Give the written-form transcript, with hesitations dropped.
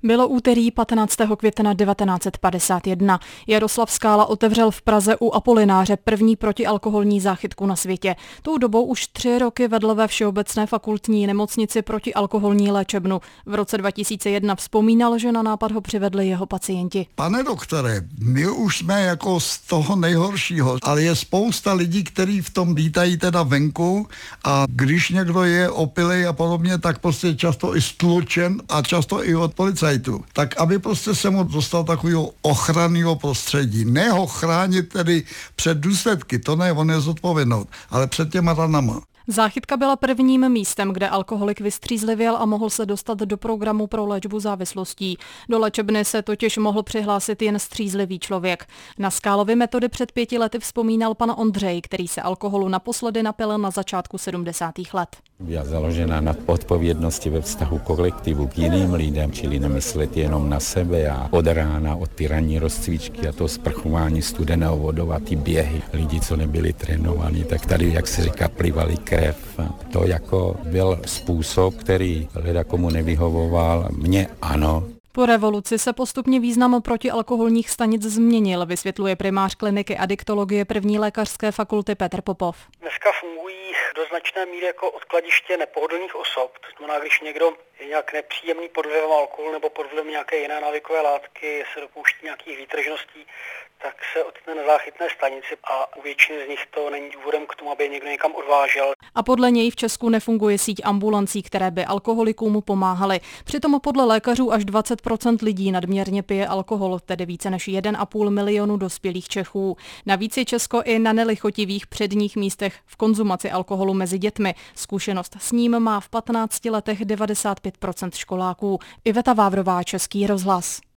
Bylo úterý 15. května 1951. Jaroslav Skála otevřel v Praze u Apolináře první protialkoholní záchytku na světě. Tou dobou už 3 roky vedl ve Všeobecné fakultní nemocnici protialkoholní léčebnu. V roce 2001 vzpomínal, že na nápad ho přivedli jeho pacienti. Pane doktore, my už jsme jako z toho nejhoršího, ale je spousta lidí, kteří v tom vítají teda venku a když někdo je opilý a podobně, tak prostě často i stlučen a často i od policajtů. Tak aby prostě se mu dostal takového ochranného prostředí. Ne ho chránit tedy před důsledky, to ne, on je zodpovědnou, ale před těma ranama. Záchytka byla prvním místem, kde alkoholik vystřízlivěl a mohl se dostat do programu pro léčbu závislostí. Do léčebny se totiž mohl přihlásit jen střízlivý člověk. Na Skálovy metody před 5 lety vzpomínal pan Ondřej, který se alkoholu naposledy napil na začátku 70. let. Byla založena na odpovědnosti ve vztahu kolektivu k jiným lidem, čili nemyslet jenom na sebe a od rána, od ty ranní rozcvičky a to sprchování studenou vodou a ty běhy. Lidi, co nebyli trénovaní, tak tady, jak se říká, plivali krev. To jako byl způsob, který ledakomu nevyhovoval, mně ano. Po revoluci se postupně význam protialkoholních stanic změnil, vysvětluje primář kliniky adiktologie 1. lékařské fakulty Petr Popov. Dneska fungují do značné míry jako odkladiště nepohodlných osob. To znamená, když někdo je nějak nepříjemný pod vlivem alkoholu nebo pod vlivem nějaké jiné návykové látky, se dopouští nějakých výtržností, tak se ocitne na záchytné stanici a u většiny z nich to není důvodem k tomu, aby je někdo někam odvážel. A podle něj v Česku nefunguje síť ambulancí, které by alkoholikům pomáhaly. Přitom podle lékařů až 20% lidí nadměrně pije alkohol, tedy více než 1,5 milionu dospělých Čechů. Navíc je Česko i na nelichotivých předních místech v konzumaci alkoholu mezi dětmi. Zkušenost s ním má v 15 letech 95% školáků. Iveta Vávrová, Český rozhlas.